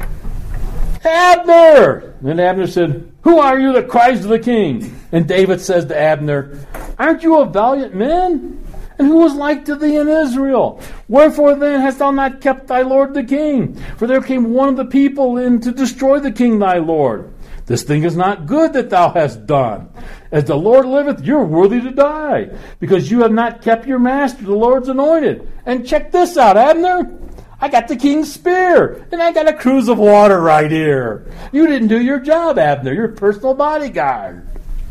Abner! And then Abner said, who are you that cries to the king? And David says to Abner, aren't you a valiant man? And who was like to thee in Israel? Wherefore then hast thou not kept thy lord the king? For there came one of the people in to destroy the king thy lord. This thing is not good that thou hast done. As the Lord liveth, you're worthy to die, because you have not kept your master, the Lord's anointed. And check this out, Abner. I got the king's spear, and I got a cruse of water right here. You didn't do your job, Abner, your personal bodyguard.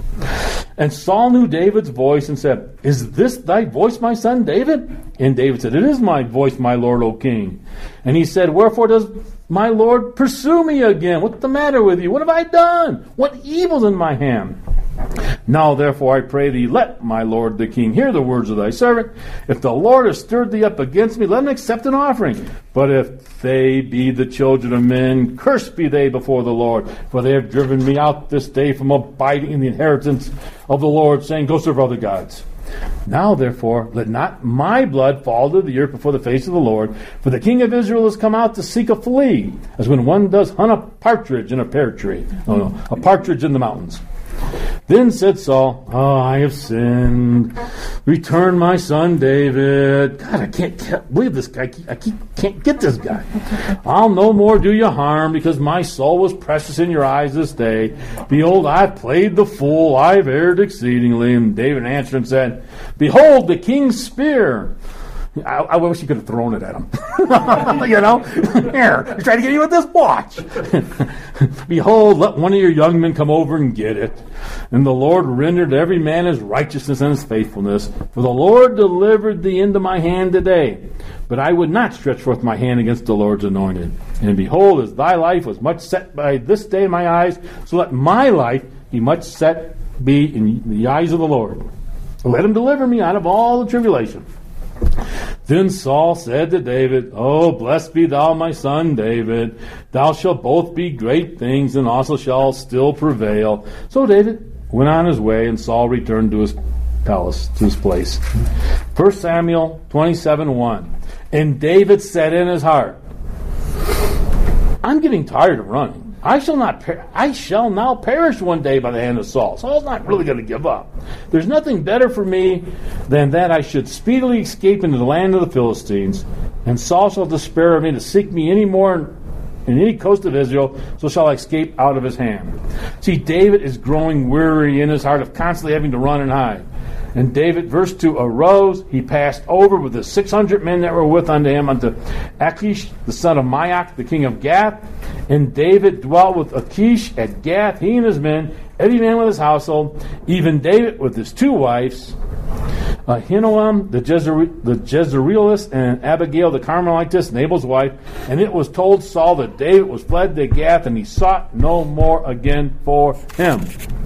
And Saul knew David's voice and said, is this thy voice, my son David? And David said, it is my voice, my lord, O king. And he said, wherefore does my lord pursue me again? What's the matter with you? What have I done? What evil's in my hand? Now therefore I pray thee, let my lord the king hear the words of thy servant. If the Lord has stirred thee up against me, let him accept an offering. But if they be the children of men, cursed be they before the Lord. For they have driven me out this day from abiding in the inheritance of the Lord, saying, go serve other gods. Now therefore let not my blood fall to the earth before the face of the Lord. For the king of Israel has come out to seek a flea, as when one does hunt a partridge in a pear tree. Oh no, a partridge in the mountains. Then said Saul, oh, I have sinned. Return my son David. God, I can't, can't believe this guy. I keep, can't get this guy. I'll no more do you harm, because my soul was precious in your eyes this day. Behold, I've played the fool. I've erred exceedingly. And David answered and said, behold, the king's spear. I, I wish you could have thrown it at him. You know? Here, I'm trying to get you with this watch. Behold, let one of your young men come over and get it. And the Lord rendered every man his righteousness and his faithfulness. For the Lord delivered thee into my hand today. But I would not stretch forth my hand against the Lord's anointed. And behold, as thy life was much set by this day in my eyes, so let my life be much set be in the eyes of the Lord. Let him deliver me out of all the tribulation. Then Saul said to David, oh, blessed be thou, my son David. Thou shalt both be great things, and also shalt still prevail. So David went on his way, and Saul returned to his palace, to his place. First Samuel twenty-seven one. And David said in his heart, I'm getting tired of running. I shall not. Per- I shall now perish one day by the hand of Saul. Saul's not really going to give up. There's nothing better for me than that I should speedily escape into the land of the Philistines, and Saul shall despair of me to seek me any more in, in any coast of Israel, so shall I escape out of his hand. See, David is growing weary in his heart of constantly having to run and hide. And David, verse two, arose, he passed over with the six hundred men that were with unto him unto Achish, the son of Maach, the king of Gath. And David dwelt with Achish at Gath, he and his men, every man with his household, even David with his two wives, Ahinoam the, Jezre- the Jezreelist, and Abigail the Carmelitess, Nabal's wife. And it was told Saul that David was fled to Gath, and he sought no more again for him.